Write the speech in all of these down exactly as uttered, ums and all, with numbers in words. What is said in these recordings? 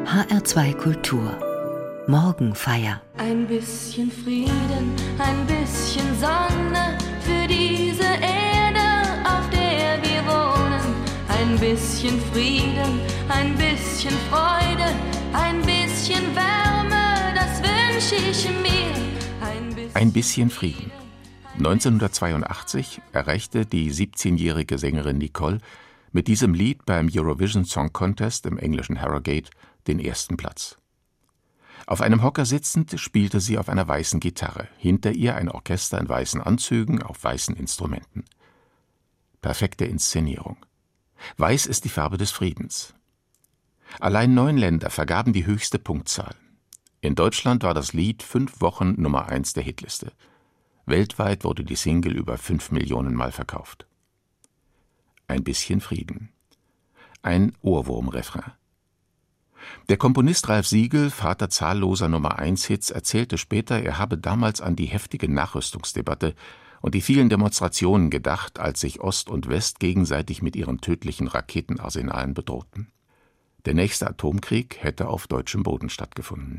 H R zwei Kultur Morgenfeier. Ein bisschen Frieden, ein bisschen Sonne für diese Erde, auf der wir wohnen. Ein bisschen Frieden, ein bisschen Freude, ein bisschen Wärme, das wünsche ich mir. Ein bisschen, ein bisschen Frieden. neunzehnhundertzweiundachtzig erreichte die siebzehnjährige Sängerin Nicole mit diesem Lied beim Eurovision Song Contest im englischen Harrogate den ersten Platz. Auf einem Hocker sitzend spielte sie auf einer weißen Gitarre, hinter ihr ein Orchester in weißen Anzügen auf weißen Instrumenten. Perfekte Inszenierung. Weiß ist die Farbe des Friedens. Allein neun Länder vergaben die höchste Punktzahl. In Deutschland war das Lied fünf Wochen Nummer eins der Hitliste. Weltweit wurde die Single über fünf Millionen Mal verkauft. Ein bisschen Frieden. Ein Ohrwurm-Refrain. Der Komponist Ralf Siegel, Vater zahlloser Nummer eins Hits, erzählte später, er habe damals an die heftige Nachrüstungsdebatte und die vielen Demonstrationen gedacht, als sich Ost und West gegenseitig mit ihren tödlichen Raketenarsenalen bedrohten. Der nächste Atomkrieg hätte auf deutschem Boden stattgefunden.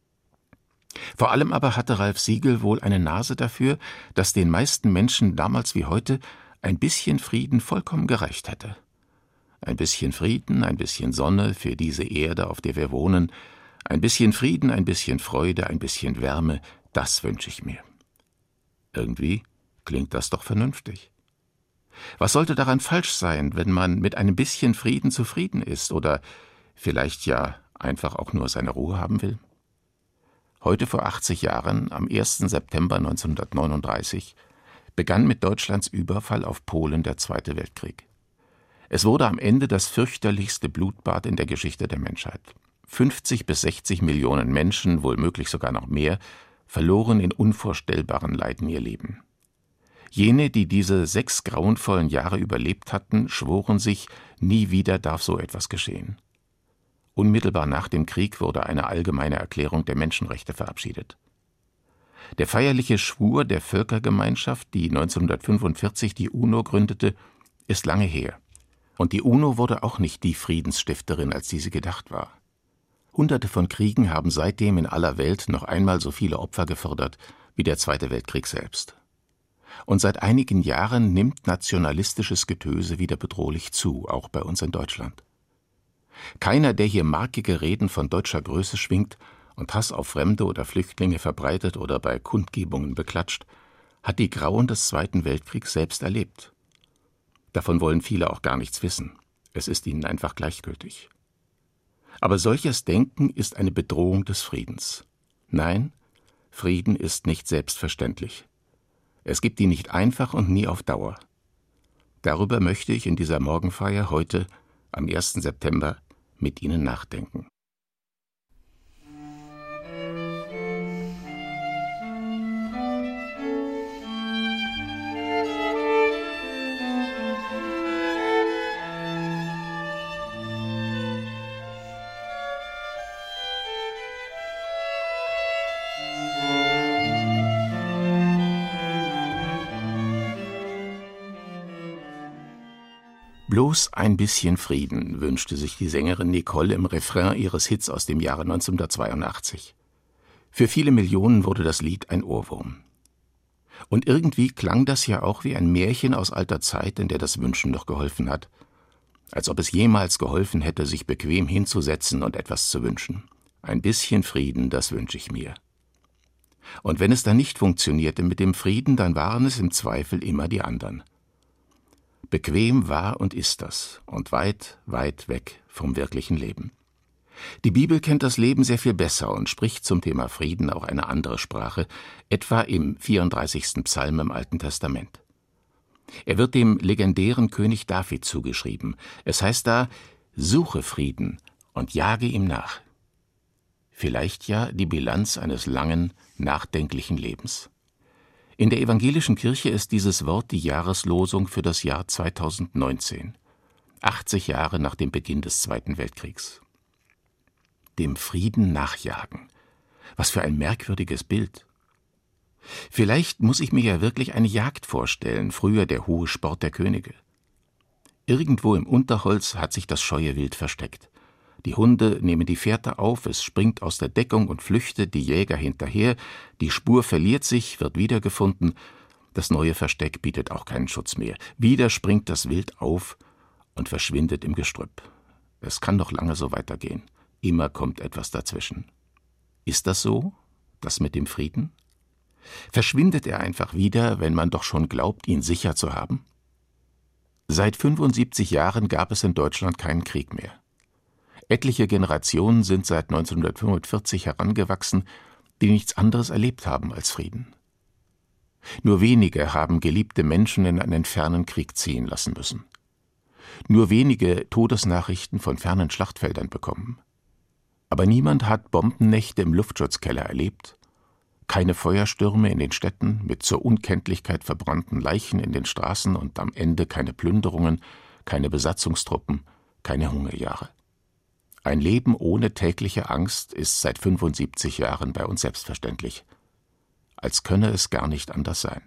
Vor allem aber hatte Ralf Siegel wohl eine Nase dafür, dass den meisten Menschen damals wie heute ein bisschen Frieden vollkommen gereicht hätte. Ein bisschen Frieden, ein bisschen Sonne für diese Erde, auf der wir wohnen, ein bisschen Frieden, ein bisschen Freude, ein bisschen Wärme, das wünsche ich mir. Irgendwie klingt das doch vernünftig. Was sollte daran falsch sein, wenn man mit einem bisschen Frieden zufrieden ist oder vielleicht ja einfach auch nur seine Ruhe haben will? Heute vor achtzig Jahren, am ersten September neunzehnhundertneununddreißig, begann mit Deutschlands Überfall auf Polen der Zweite Weltkrieg. Es wurde am Ende das fürchterlichste Blutbad in der Geschichte der Menschheit. fünfzig bis sechzig Millionen Menschen, wohl möglich sogar noch mehr, verloren in unvorstellbaren Leiden ihr Leben. Jene, die diese sechs grauenvollen Jahre überlebt hatten, schworen sich, nie wieder darf so etwas geschehen. Unmittelbar nach dem Krieg wurde eine allgemeine Erklärung der Menschenrechte verabschiedet. Der feierliche Schwur der Völkergemeinschaft, die neunzehnhundertfünfundvierzig die UNO gründete, ist lange her. Und die UNO wurde auch nicht die Friedensstifterin, als die sie gedacht war. Hunderte von Kriegen haben seitdem in aller Welt noch einmal so viele Opfer gefordert wie der Zweite Weltkrieg selbst. Und seit einigen Jahren nimmt nationalistisches Getöse wieder bedrohlich zu, auch bei uns in Deutschland. Keiner, der hier markige Reden von deutscher Größe schwingt und Hass auf Fremde oder Flüchtlinge verbreitet oder bei Kundgebungen beklatscht, hat die Grauen des Zweiten Weltkriegs selbst erlebt. Davon wollen viele auch gar nichts wissen. Es ist ihnen einfach gleichgültig. Aber solches Denken ist eine Bedrohung des Friedens. Nein, Frieden ist nicht selbstverständlich. Es gibt ihn nicht einfach und nie auf Dauer. Darüber möchte ich in dieser Morgenfeier heute, am ersten September, mit Ihnen nachdenken. Bloß ein bisschen Frieden, wünschte sich die Sängerin Nicole im Refrain ihres Hits aus dem Jahre neunzehnhundertzweiundachtzig. Für viele Millionen wurde das Lied ein Ohrwurm. Und irgendwie klang das ja auch wie ein Märchen aus alter Zeit, in der das Wünschen noch geholfen hat. Als ob es jemals geholfen hätte, sich bequem hinzusetzen und etwas zu wünschen. Ein bisschen Frieden, das wünsche ich mir. Und wenn es dann nicht funktionierte mit dem Frieden, dann waren es im Zweifel immer die anderen. Bequem war und ist das und weit, weit weg vom wirklichen Leben. Die Bibel kennt das Leben sehr viel besser und spricht zum Thema Frieden auch eine andere Sprache, etwa im vierunddreißigsten Psalm im Alten Testament. Er wird dem legendären König David zugeschrieben. Es heißt da, suche Frieden und jage ihm nach. Vielleicht ja die Bilanz eines langen, nachdenklichen Lebens. In der evangelischen Kirche ist dieses Wort die Jahreslosung für das Jahr zweitausendneunzehn, achtzig Jahre nach dem Beginn des Zweiten Weltkriegs. Dem Frieden nachjagen. Was für ein merkwürdiges Bild. Vielleicht muss ich mir ja wirklich eine Jagd vorstellen, früher der hohe Sport der Könige. Irgendwo im Unterholz hat sich das scheue Wild versteckt. Die Hunde nehmen die Fährte auf, es springt aus der Deckung und flüchtet, die Jäger hinterher, die Spur verliert sich, wird wiedergefunden. Das neue Versteck bietet auch keinen Schutz mehr. Wieder springt das Wild auf und verschwindet im Gestrüpp. Es kann noch lange so weitergehen. Immer kommt etwas dazwischen. Ist das so, das mit dem Frieden? Verschwindet er einfach wieder, wenn man doch schon glaubt, ihn sicher zu haben? Seit fünfundsiebzig Jahren gab es in Deutschland keinen Krieg mehr. Etliche Generationen sind seit neunzehnhundertfünfundvierzig herangewachsen, die nichts anderes erlebt haben als Frieden. Nur wenige haben geliebte Menschen in einen fernen Krieg ziehen lassen müssen. Nur wenige Todesnachrichten von fernen Schlachtfeldern bekommen. Aber niemand hat Bombennächte im Luftschutzkeller erlebt, keine Feuerstürme in den Städten mit zur Unkenntlichkeit verbrannten Leichen in den Straßen und am Ende keine Plünderungen, keine Besatzungstruppen, keine Hungerjahre. Ein Leben ohne tägliche Angst ist seit fünfundsiebzig Jahren bei uns selbstverständlich. Als könne es gar nicht anders sein.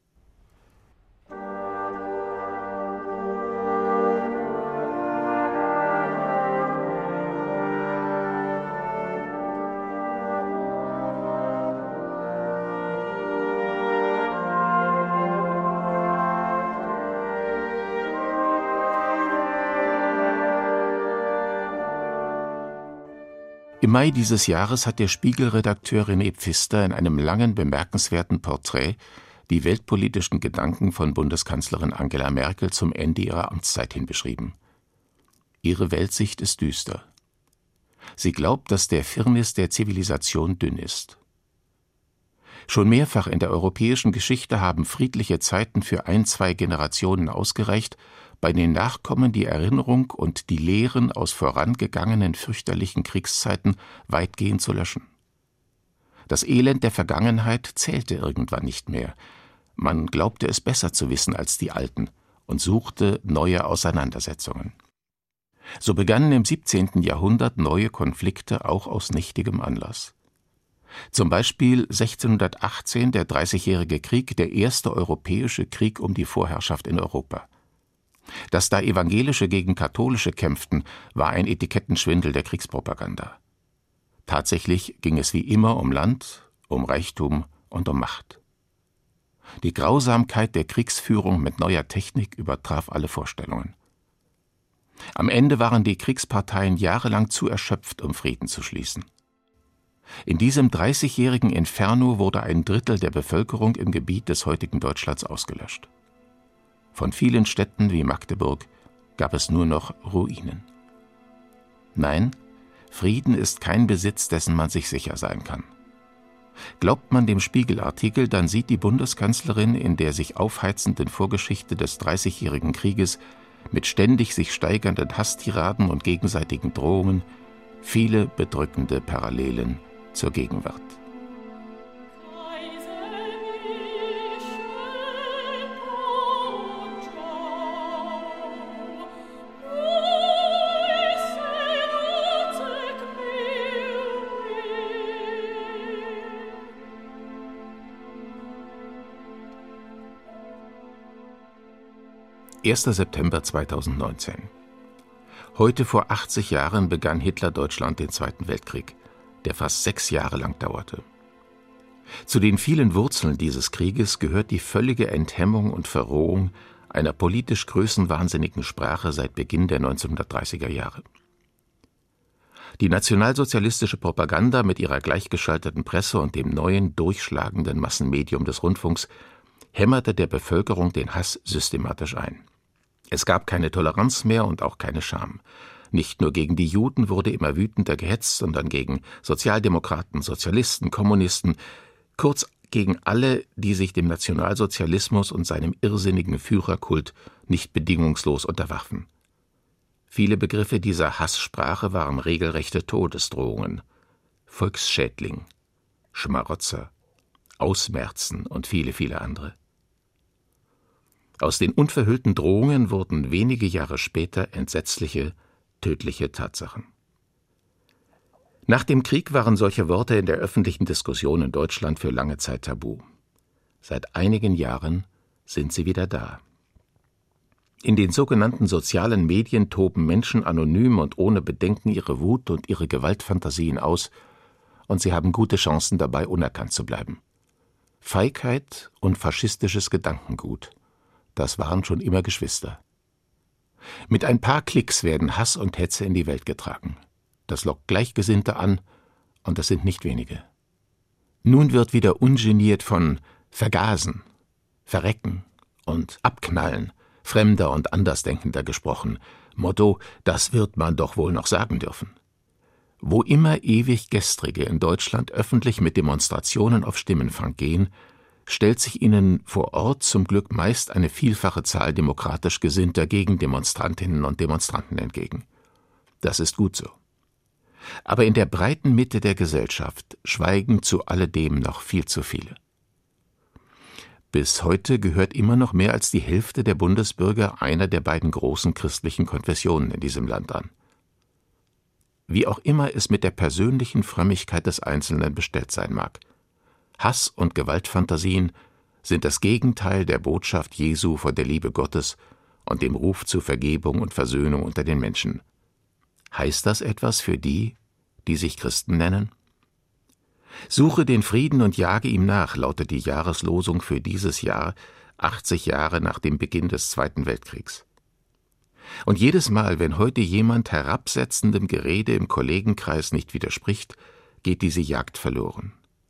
Im Mai dieses Jahres hat der Spiegel-Redakteur René Pfister in einem langen, bemerkenswerten Porträt die weltpolitischen Gedanken von Bundeskanzlerin Angela Merkel zum Ende ihrer Amtszeit hin beschrieben. Ihre Weltsicht ist düster. Sie glaubt, dass der Firnis der Zivilisation dünn ist. Schon mehrfach in der europäischen Geschichte haben friedliche Zeiten für ein, zwei Generationen ausgereicht, bei den Nachkommen die Erinnerung und die Lehren aus vorangegangenen fürchterlichen Kriegszeiten weitgehend zu löschen. Das Elend der Vergangenheit zählte irgendwann nicht mehr. Man glaubte es besser zu wissen als die Alten und suchte neue Auseinandersetzungen. So begannen im siebzehnten Jahrhundert neue Konflikte auch aus nichtigem Anlass. Zum Beispiel sechzehnhundertachtzehn der Dreißigjährige Krieg, der erste europäische Krieg um die Vorherrschaft in Europa. Dass da Evangelische gegen Katholische kämpften, war ein Etikettenschwindel der Kriegspropaganda. Tatsächlich ging es wie immer um Land, um Reichtum und um Macht. Die Grausamkeit der Kriegsführung mit neuer Technik übertraf alle Vorstellungen. Am Ende waren die Kriegsparteien jahrelang zu erschöpft, um Frieden zu schließen. In diesem dreißigjährigen Inferno wurde ein Drittel der Bevölkerung im Gebiet des heutigen Deutschlands ausgelöscht. Von vielen Städten wie Magdeburg gab es nur noch Ruinen. Nein, Frieden ist kein Besitz, dessen man sich sicher sein kann. Glaubt man dem Spiegelartikel, dann sieht die Bundeskanzlerin in der sich aufheizenden Vorgeschichte des Dreißigjährigen Krieges mit ständig sich steigernden Hasstiraden und gegenseitigen Drohungen viele bedrückende Parallelen zur Gegenwart. erster September zweitausendneunzehn. Heute vor achtzig Jahren begann Hitler-Deutschland den Zweiten Weltkrieg, der fast sechs Jahre lang dauerte. Zu den vielen Wurzeln dieses Krieges gehört die völlige Enthemmung und Verrohung einer politisch größenwahnsinnigen Sprache seit Beginn der neunzehnhundertdreißiger Jahre. Die nationalsozialistische Propaganda mit ihrer gleichgeschalteten Presse und dem neuen, durchschlagenden Massenmedium des Rundfunks hämmerte der Bevölkerung den Hass systematisch ein. Es gab keine Toleranz mehr und auch keine Scham. Nicht nur gegen die Juden wurde immer wütender gehetzt, sondern gegen Sozialdemokraten, Sozialisten, Kommunisten, kurz gegen alle, die sich dem Nationalsozialismus und seinem irrsinnigen Führerkult nicht bedingungslos unterwarfen. Viele Begriffe dieser Hasssprache waren regelrechte Todesdrohungen. Volksschädling, Schmarotzer, Ausmerzen und viele, viele andere. Aus den unverhüllten Drohungen wurden wenige Jahre später entsetzliche, tödliche Tatsachen. Nach dem Krieg waren solche Worte in der öffentlichen Diskussion in Deutschland für lange Zeit tabu. Seit einigen Jahren sind sie wieder da. In den sogenannten sozialen Medien toben Menschen anonym und ohne Bedenken ihre Wut und ihre Gewaltfantasien aus, und sie haben gute Chancen dabei, unerkannt zu bleiben. Feigheit und faschistisches Gedankengut, das waren schon immer Geschwister. Mit ein paar Klicks werden Hass und Hetze in die Welt getragen. Das lockt Gleichgesinnte an, und das sind nicht wenige. Nun wird wieder ungeniert von Vergasen, Verrecken und Abknallen Fremder und Andersdenkender gesprochen. Motto, das wird man doch wohl noch sagen dürfen. Wo immer ewig Gestrige in Deutschland öffentlich mit Demonstrationen auf Stimmenfang gehen, stellt sich ihnen vor Ort zum Glück meist eine vielfache Zahl demokratisch gesinnter Gegendemonstrantinnen und Demonstranten entgegen. Das ist gut so. Aber in der breiten Mitte der Gesellschaft schweigen zu alledem noch viel zu viele. Bis heute gehört immer noch mehr als die Hälfte der Bundesbürger einer der beiden großen christlichen Konfessionen in diesem Land an. Wie auch immer es mit der persönlichen Frömmigkeit des Einzelnen bestellt sein mag, Hass und Gewaltfantasien sind das Gegenteil der Botschaft Jesu von der Liebe Gottes und dem Ruf zu Vergebung und Versöhnung unter den Menschen. Heißt das etwas für die, die sich Christen nennen? Suche den Frieden und jage ihm nach, lautet die Jahreslosung für dieses Jahr, achtzig Jahre nach dem Beginn des Zweiten Weltkriegs. Und jedes Mal, wenn heute jemand herabsetzendem Gerede im Kollegenkreis nicht widerspricht, geht diese Jagd verloren.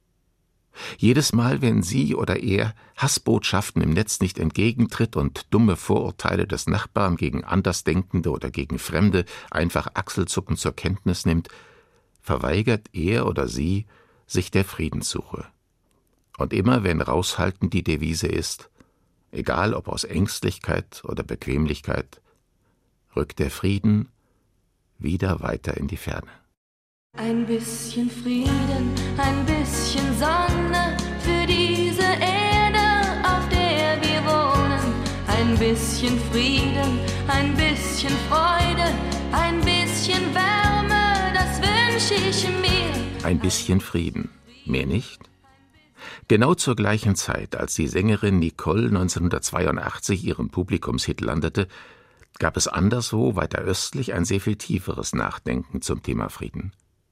Jedes Mal, wenn sie oder er Hassbotschaften im Netz nicht entgegentritt und dumme Vorurteile des Nachbarn gegen Andersdenkende oder gegen Fremde einfach achselzuckend zur Kenntnis nimmt, verweigert er oder sie sich der Friedenssuche. Und immer wenn raushalten die Devise ist, egal ob aus Ängstlichkeit oder Bequemlichkeit, rückt der Frieden wieder weiter in die Ferne. Ein bisschen Frieden, ein bisschen Sonne für diese Erde, auf der wir wohnen. Ein bisschen Frieden, ein bisschen Freude, ein bisschen Wärme, das wünsche ich mir. Ein bisschen Frieden, mehr nicht? Genau zur gleichen Zeit, als die Sängerin Nicole neunzehnhundertzweiundachtzig ihren Publikumshit landete, gab es anderswo, weiter östlich, ein sehr viel tieferes Nachdenken zum Thema Frieden.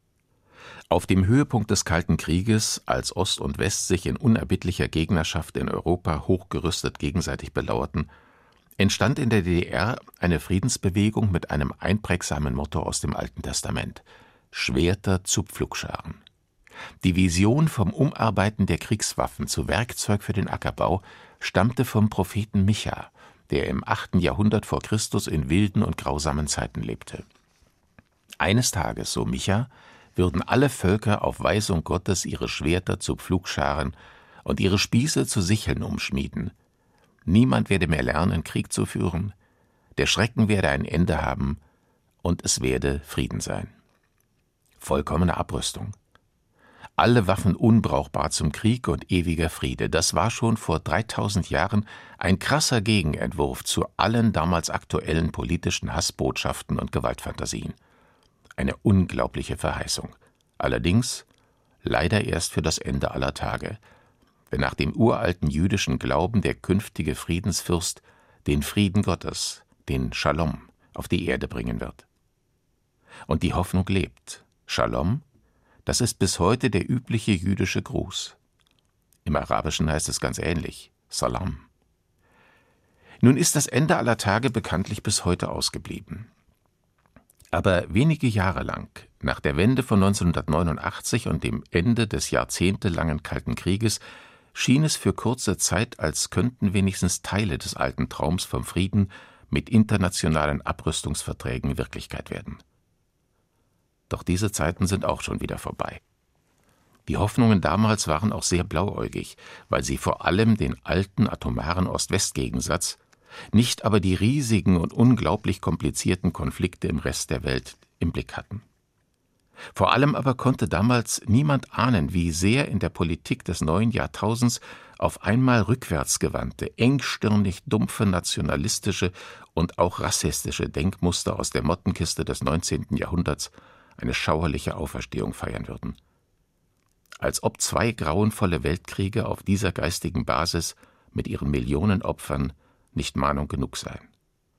Auf dem Höhepunkt des Kalten Krieges, als Ost und West sich in unerbittlicher Gegnerschaft in Europa hochgerüstet gegenseitig belauerten, entstand in der D D R eine Friedensbewegung mit einem einprägsamen Motto aus dem Alten Testament: Schwerter zu Pflugscharen. Die Vision vom Umarbeiten der Kriegswaffen zu Werkzeug für den Ackerbau stammte vom Propheten Micha, der im achten Jahrhundert vor Christus in wilden und grausamen Zeiten lebte. Eines Tages, so Micha, würden alle Völker auf Weisung Gottes ihre Schwerter zu Pflugscharen und ihre Spieße zu Sicheln umschmieden. Niemand werde mehr lernen, Krieg zu führen, der Schrecken werde ein Ende haben und es werde Frieden sein. Vollkommene Abrüstung. Alle Waffen unbrauchbar zum Krieg und ewiger Friede. Das war schon vor dreitausend Jahren ein krasser Gegenentwurf zu allen damals aktuellen politischen Hassbotschaften und Gewaltfantasien. Eine unglaubliche Verheißung. Allerdings leider erst für das Ende aller Tage, wenn nach dem uralten jüdischen Glauben der künftige Friedensfürst den Frieden Gottes, den Shalom, auf die Erde bringen wird. Und die Hoffnung lebt. Shalom, das ist bis heute der übliche jüdische Gruß. Im Arabischen heißt es ganz ähnlich, Salam. Nun ist das Ende aller Tage bekanntlich bis heute ausgeblieben. Aber wenige Jahre lang, nach der Wende von neunzehnhundertneunundachtzig und dem Ende des jahrzehntelangen Kalten Krieges, schien es für kurze Zeit, als könnten wenigstens Teile des alten Traums vom Frieden mit internationalen Abrüstungsverträgen Wirklichkeit werden. Doch diese Zeiten sind auch schon wieder vorbei. Die Hoffnungen damals waren auch sehr blauäugig, weil sie vor allem den alten atomaren Ost-West-Gegensatz, nicht aber die riesigen und unglaublich komplizierten Konflikte im Rest der Welt im Blick hatten. Vor allem aber konnte damals niemand ahnen, wie sehr in der Politik des neuen Jahrtausends auf einmal rückwärtsgewandte, engstirnig dumpfe nationalistische und auch rassistische Denkmuster aus der Mottenkiste des neunzehnten Jahrhunderts eine schauerliche Auferstehung feiern würden. Als ob zwei grauenvolle Weltkriege auf dieser geistigen Basis mit ihren Millionen Opfern nicht Mahnung genug seien.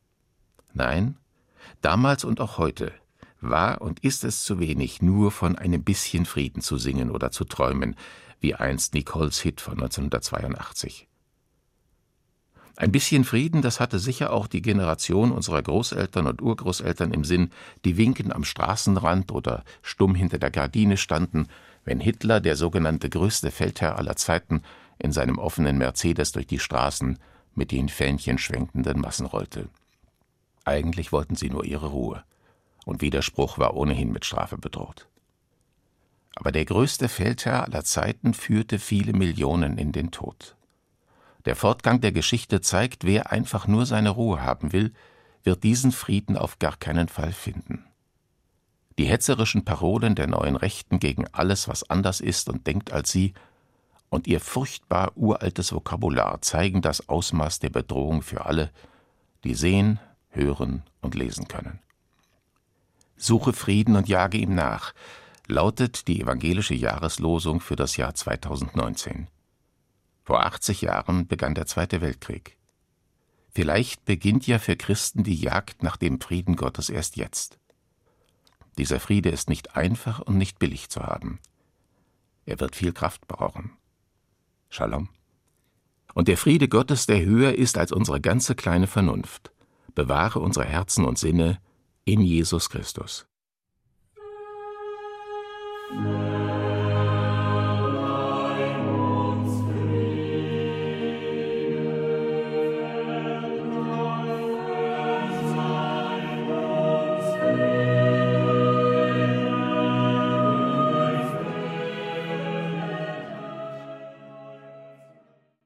Nein, damals und auch heute war und ist es zu wenig, nur von einem bisschen Frieden zu singen oder zu träumen, wie einst Nicoles Hit von neunzehnhundertzweiundachtzig. Ein bisschen Frieden, das hatte sicher auch die Generation unserer Großeltern und Urgroßeltern im Sinn, die winkend am Straßenrand oder stumm hinter der Gardine standen, wenn Hitler, der sogenannte größte Feldherr aller Zeiten, in seinem offenen Mercedes durch die Straßen mit den Fähnchen schwenkenden Massen rollte. Eigentlich wollten sie nur ihre Ruhe, und Widerspruch war ohnehin mit Strafe bedroht. Aber der größte Feldherr aller Zeiten führte viele Millionen in den Tod. Der Fortgang der Geschichte zeigt, wer einfach nur seine Ruhe haben will, wird diesen Frieden auf gar keinen Fall finden. Die hetzerischen Parolen der neuen Rechten gegen alles, was anders ist und denkt als sie, und ihr furchtbar uraltes Vokabular zeigen das Ausmaß der Bedrohung für alle, die sehen, hören und lesen können. Suche Frieden und jage ihm nach, lautet die evangelische Jahreslosung für das Jahr zweitausendneunzehn. Vor achtzig Jahren begann der Zweite Weltkrieg. Vielleicht beginnt ja für Christen die Jagd nach dem Frieden Gottes erst jetzt. Dieser Friede ist nicht einfach und nicht billig zu haben. Er wird viel Kraft brauchen. Shalom. Und der Friede Gottes, der höher ist als unsere ganze kleine Vernunft, bewahre unsere Herzen und Sinne in Jesus Christus. Ja.